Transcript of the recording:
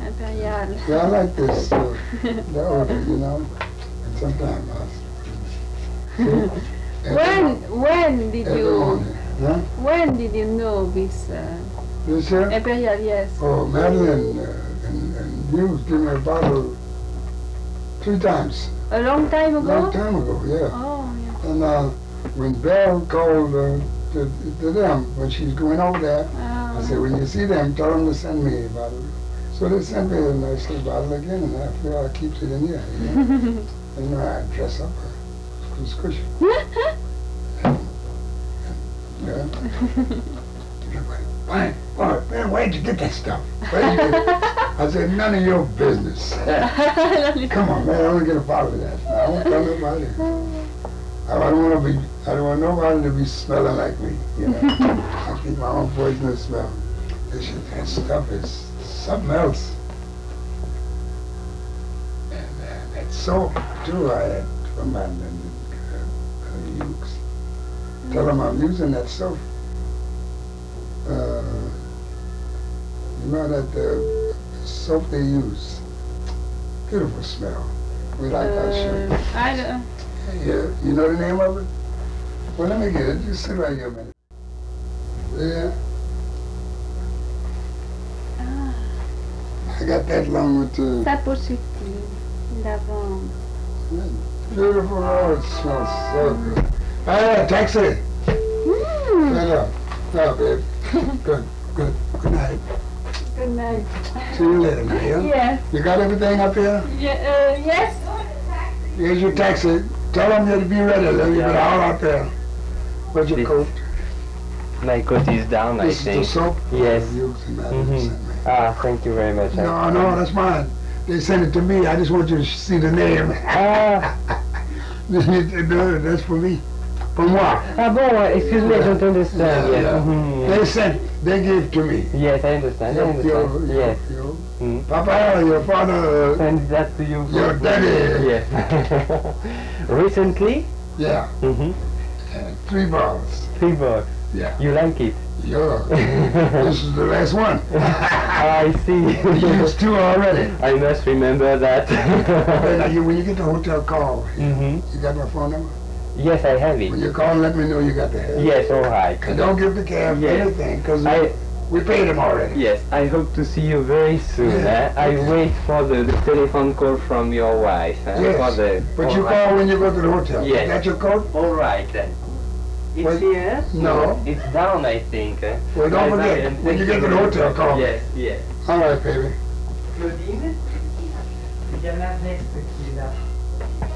Impérial. Yeah, I like this, the odor, you know. Sometimes When did every you morning. Huh? when did you know this This here? Impérial? Yes. Oh, Madeline and you gave me a bottle 3 times. A long time ago. Long time ago, yeah. Oh, yeah. And when Belle called to them, when she's going over there, I said, when you see them, tell them to send me a bottle. So they sent me a nice little bottle again, and I feel I keep it in here, you know. And you know, I dress up her. Squish. Yeah. Everybody, man, where'd you get that stuff? Where'd you get it? I said, none of your business. Come on, man, I want to get a bottle of that. I won't tell nobody. I don't want nobody to be smelling like me, you know. I keep my own poisonous smell. That stuff is something else. And that soap, too, I had from my use. Tell them I'm using that soap. You know that soap they use. Beautiful smell. We like that shit. I don't. Yeah, you know the name of it? Well, let me get it. Just sit right here a minute. Yeah. I got that long with the Sapochiti, lavande. beautiful. Oh, it smells so good. Hey, taxi. Shut up. No, babe. Good. Good night. Good night. See you later, now, yeah? Yes. You got everything up here? Yes. Here's your taxi. Tell them to be ready. They'll be all out there. Where's your coat? My coat is down, I This is the think. soap? Yes. Using that. Ah, thank you very much. No, that's mine. They sent it to me. I just want you to see the name. Ah, That's for me. For moi. ah bon, excuse me, I don't understand. Yeah, Yes. yeah. Mhm. They gave to me. Yes, I understand. Yes. Mm. Papa, your father, Send that to you. your daddy. Yes. Recently? Yeah, Mm-hmm. 3 bottles. 3 bucks. Yeah. You like it? Yeah. This is the last one. I see. You used 2 already. I must remember that. Okay, now when you get the hotel call, Mm-hmm. you got my phone number? Yes, I have When it. you call, let me know you got the help. Yes, all right. And don't give the cab Yes. anything, because I we paid him already. Yes, I hope to see you very soon. Yeah. I wait for the telephone call from your wife. Yes, For the, but all you right. call when you go to the hotel. Yes. You got your coat? All right then. It's Well, here? no. It's down, I think. Well, don't forget, when you get to the hotel, call me. Yes, yes. All right, baby. Claudine? Il y en a next qui est là.